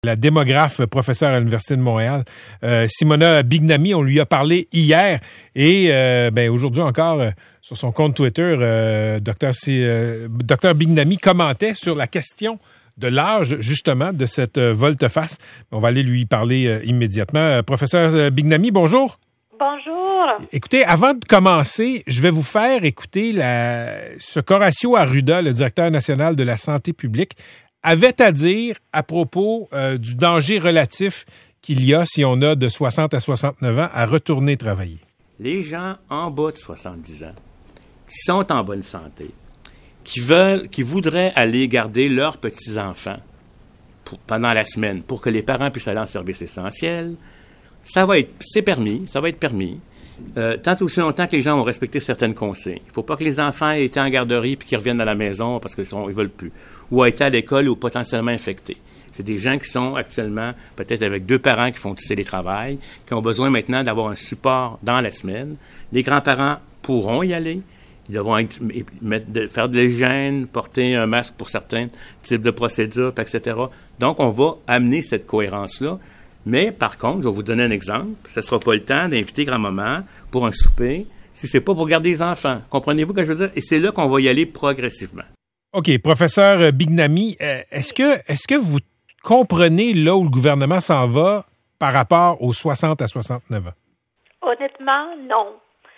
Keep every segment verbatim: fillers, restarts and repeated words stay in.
La démographe, professeure à l'Université de Montréal, euh, Simona Bignami, on lui a parlé hier et euh, ben, aujourd'hui encore euh, sur son compte Twitter, euh, Dr C, euh, Dr Bignami commentait sur la question de l'âge justement de cette euh, volte-face. On va aller lui parler euh, immédiatement. Euh, professeur Bignami, bonjour. Bonjour. Écoutez, avant de commencer, je vais vous faire écouter la, ce qu'Horacio Arruda, le directeur national de la santé publique, avait à dire à propos euh, du danger relatif qu'il y a si on a de soixante à soixante-neuf ans à retourner travailler. Les gens en bas de soixante-dix ans, qui sont en bonne santé, qui veulent, qui voudraient aller garder leurs petits-enfants pour, pendant la semaine pour que les parents puissent aller en service essentiel, ça va être, c'est permis, ça va être permis. Euh, tant aussi longtemps que les gens ont respecté certaines consignes. Il ne faut pas que les enfants aient été en garderie puis qu'ils reviennent à la maison parce qu'ils ne veulent plus, ou aient été à l'école ou potentiellement infectés. C'est des gens qui sont actuellement peut-être avec deux parents qui font du télétravail, qui ont besoin maintenant d'avoir un support dans la semaine. Les grands-parents pourront y aller. Ils devront être, mettre, de, faire de l'hygiène, porter un masque pour certains types de procédures, et cetera. Donc, on va amener cette cohérence-là. Mais, par contre, je vais vous donner un exemple. Ce ne sera pas le temps d'inviter grand-maman pour un souper si ce n'est pas pour garder les enfants. Comprenez-vous ce que je veux dire? Et c'est là qu'on va y aller progressivement. OK. Professeur Bignami, euh, est-ce que, est-ce que vous comprenez là où le gouvernement s'en va par rapport aux soixante à soixante-neuf ans? Honnêtement, non.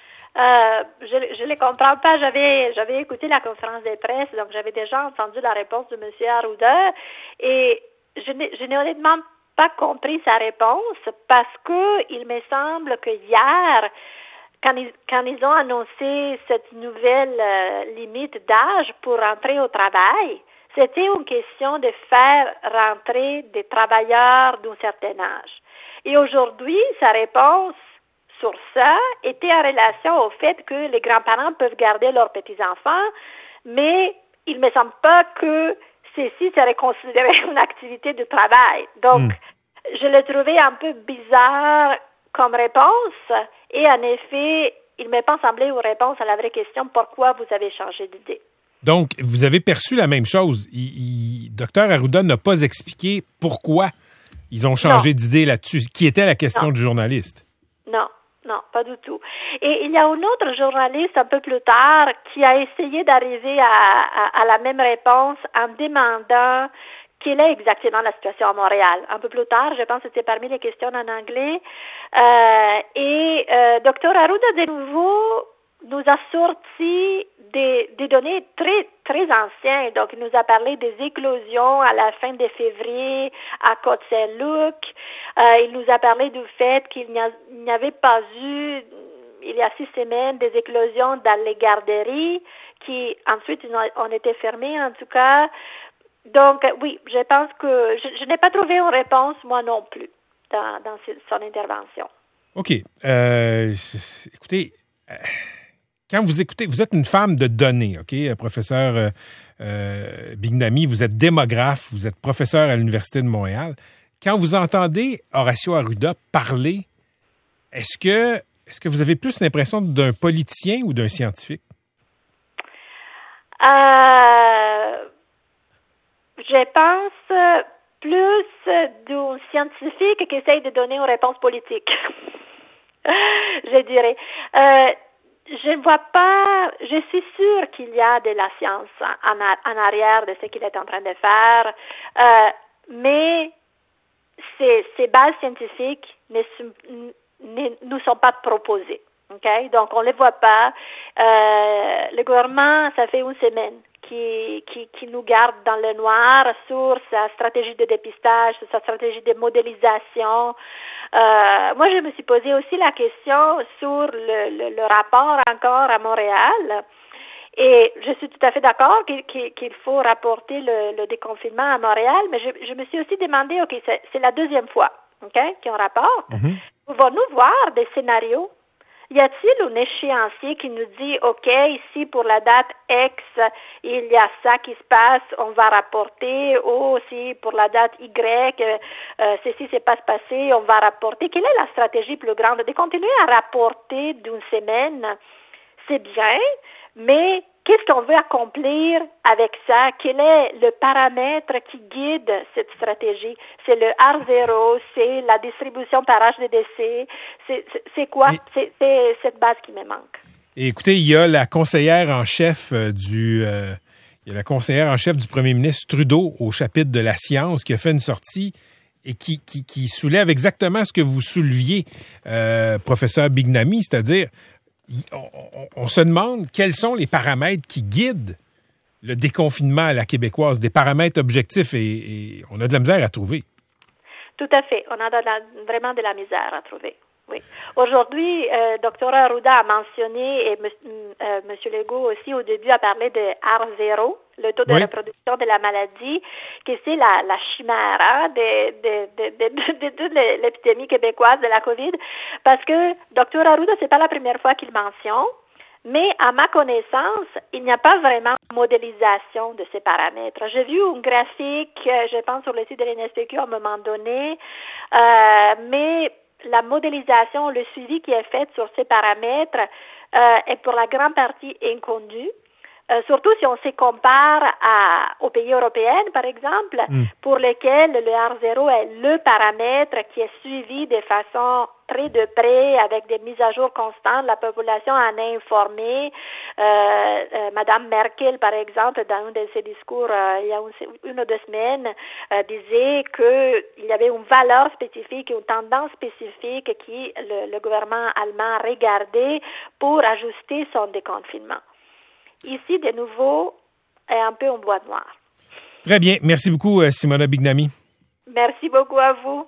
Euh, je je les comprends pas. J'avais j'avais écouté la conférence de presse, donc j'avais déjà entendu la réponse de M. Arruda et je n'ai, je n'ai honnêtement pas compris sa réponse parce que il me semble que hier, quand ils, quand ils ont annoncé cette nouvelle euh, limite d'âge pour rentrer au travail, c'était une question de faire rentrer des travailleurs d'un certain âge. Et aujourd'hui, sa réponse sur ça était en relation au fait que les grands-parents peuvent garder leurs petits-enfants, mais il ne me semble pas que ceci serait considéré une activité de travail. Donc, mmh. je l'ai trouvé un peu bizarre comme réponse et en effet, il ne m'est pas semblé une réponse à la vraie question pourquoi vous avez changé d'idée. Donc, vous avez perçu la même chose. Il, il, Dr Arruda n'a pas expliqué pourquoi ils ont changé non. d'idée là-dessus, qui était la question non. du journaliste. Non. Non, pas du tout. Et il y a un autre journaliste un peu plus tard qui a essayé d'arriver à, à, à la même réponse en demandant quelle est exactement la situation à Montréal. Un peu plus tard, je pense que c'était parmi les questions en anglais. Euh, et euh, Dr Arruda, de nouveau, nous a sorti des, des données très, très anciennes. Donc, il nous a parlé des éclosions à la fin de février à Côte-Saint-Luc. Euh, il nous a parlé du fait qu'il n'y, a, il n'y avait pas eu, il y a six semaines, des éclosions dans les garderies qui, ensuite, ont été fermées, en tout cas. Donc, oui, je pense que je, je n'ai pas trouvé une réponse, moi non plus, dans, dans son intervention. OK. Euh, écoutez... Euh... Quand vous écoutez, vous êtes une femme de données, OK, professeur euh, euh, Bignami, vous êtes démographe, vous êtes professeur à l'Université de Montréal. Quand vous entendez Horacio Arruda parler, est-ce que est-ce que vous avez plus l'impression d'un politicien ou d'un scientifique? Euh, je pense plus d'un scientifique qui essaye de donner une réponse politique, je dirais. Euh, Je ne vois pas, je suis sûre qu'il y a de la science en, en arrière de ce qu'il est en train de faire, euh, mais ces, ces bases scientifiques ne, ne nous sont pas proposées. Okay? Donc, on ne les voit pas. Euh, le gouvernement, ça fait une semaine qui, qui, qui nous garde dans le noir sur sa stratégie de dépistage, sur sa stratégie de modélisation. Euh, moi, je me suis posé aussi la question sur le, le, le rapport encore à Montréal. Et je suis tout à fait d'accord qu'il, qu'il faut rapporter le, le déconfinement à Montréal, mais je, je me suis aussi demandé, OK, c'est, c'est la deuxième fois, OK, qu'on rapporte. Mm-hmm. Pouvons-nous voir des scénarios? Y a-t-il un échéancier qui nous dit, OK, ici pour la date X, il y a ça qui se passe, on va rapporter, ou si pour la date Y, euh, ceci s'est pas passé, on va rapporter. Quelle est la stratégie plus grande? De continuer à rapporter d'une semaine, c'est bien, mais qu'est-ce qu'on veut accomplir avec ça? Quel est le paramètre qui guide cette stratégie? C'est le R zéro, c'est la distribution par âge de décès, c'est, c'est, c'est quoi? Et, c'est, c'est cette base qui me manque. Et écoutez, il y a la conseillère en chef euh, du... Euh, il y a la conseillère en chef du premier ministre Trudeau au chapitre de la science qui a fait une sortie et qui, qui, qui soulève exactement ce que vous souleviez, euh, professeur Bignami, c'est-à-dire on, on, on se demande quels sont les paramètres qui guident le déconfinement à la québécoise, des paramètres objectifs, et, et on a de la misère à trouver. Tout à fait. On a de la, vraiment de la misère à trouver. Oui. Aujourd'hui, euh, docteur Arruda a mentionné, et euh, M. Legault aussi au début a parlé de R zéro, le taux de oui. reproduction de la maladie, que c'est la, la chimère hein, de, de, de, de, de, de, de l'épidémie québécoise de la COVID, parce que docteur Arruda, c'est pas la première fois qu'il mentionne, mais à ma connaissance, il n'y a pas vraiment de modélisation de ces paramètres. J'ai vu un graphique, je pense, sur le site de l'N S P Q à un moment donné, euh, mais la modélisation, le suivi qui est fait sur ces paramètres euh, est pour la grande partie inconnu. Euh, surtout si on se compare à, aux pays européens, par exemple, mm. pour lesquels le R zéro est le paramètre qui est suivi de façon très de près, avec des mises à jour constantes. La population en est informée. Euh, euh, Madame Merkel, par exemple, dans un de ses discours euh, il y a une, une ou deux semaines, euh, disait qu'il y avait une valeur spécifique, une tendance spécifique qui le, le gouvernement allemand regardait pour ajuster son déconfinement. Ici, de nouveau, est un peu en boîte noire. Très bien. Merci beaucoup, Simona Bignami. Merci beaucoup à vous.